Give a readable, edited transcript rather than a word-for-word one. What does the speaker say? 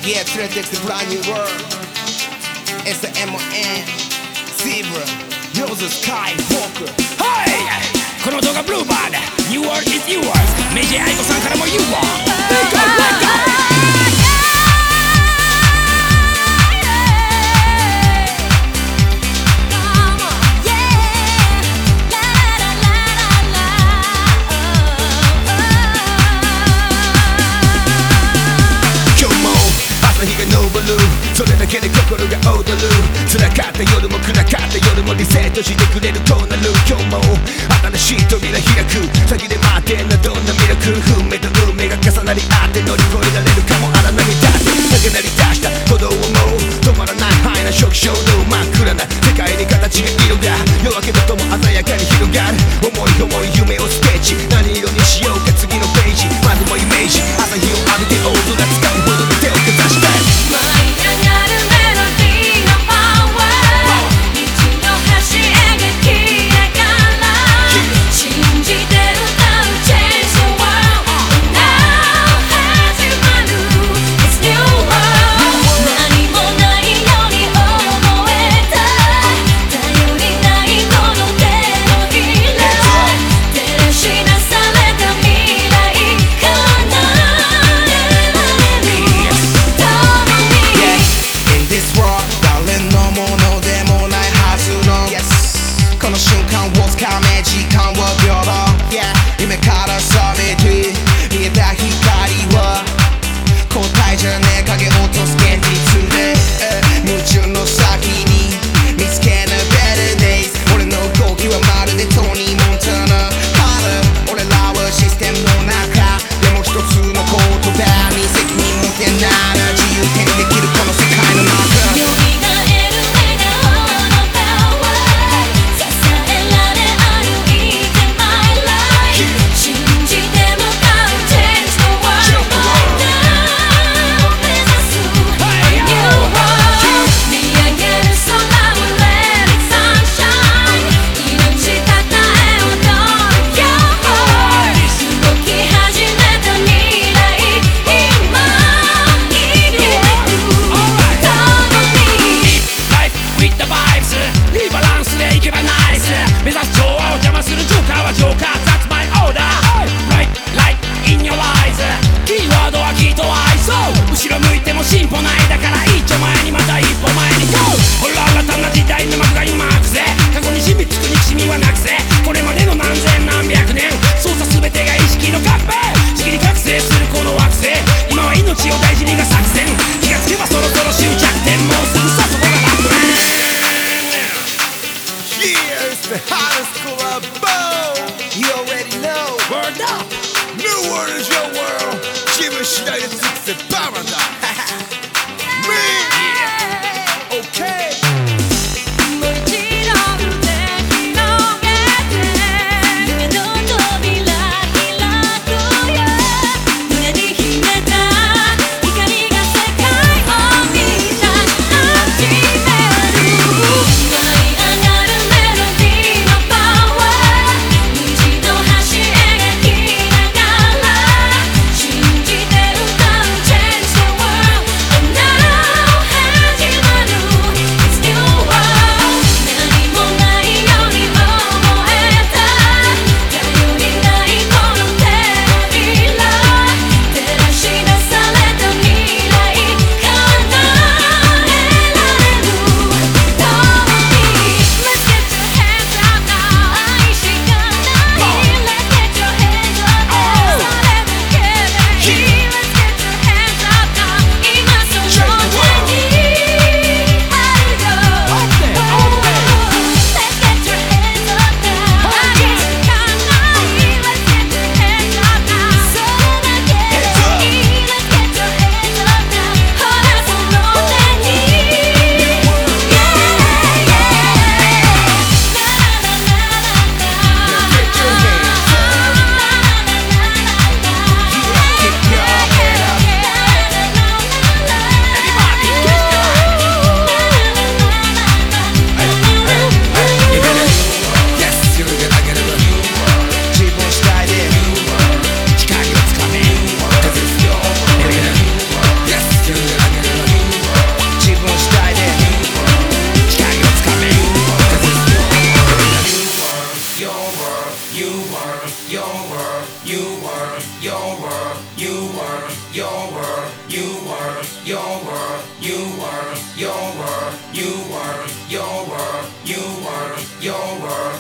Yeah, threat takes the brand new world. It's the MON Zebra, yours is Skywalker. Hey! この動画ブルーバード New World is yours メジャー愛子さんからも言うわ Let go, let go! 昇るそれだけで心が躍る辛かった夜も暗かった夜もリセットしてくれるこうなる今日も新しい扉開く先で待ってんなどんなミラクル運命と運命が重なり合って乗り越えられるかも荒波だって駆け鳴り出した鼓動をもう止まらないハイな食衝動真っ暗な世界に形が色が夜明けととも鮮やかに広がる思い思い夢をスケッチ何色にしようか次のページまずもイメージ朝日を浴びて大空使うほどに手をかざしたい夢から覚めて見えた光は答えじゃねえ影落とす現実で夢中の先に見つける Better days 俺の動きはまるでトニー・モンタナ俺らはシステムの中でも一つの言葉に責任持てなら自由点できるこの世界の中目指す調和を邪魔するジョーカーはジョーカー That's my order Right, light in your eyes キーワードはきっと愛そう後ろ向いても進歩ないだから一丁前にまた一歩前に Go ほら新たな時代の幕が今くせ過去に染みつく憎しみはなくせこれまでの何千何百年操作全てが意識の革命しきり覚醒するこの惑星今は命を大事にが作戦気がつけばそろそろ終着点もうすぐさそこがラップメン It's the hottest club, boom! You already know. Word up! New world is your world. 気分次第で尽くせパラダイス。Me! Yeah! Okay! your world, you were, your world, you were, your world, you were, your world, you were, your world, you were, your world.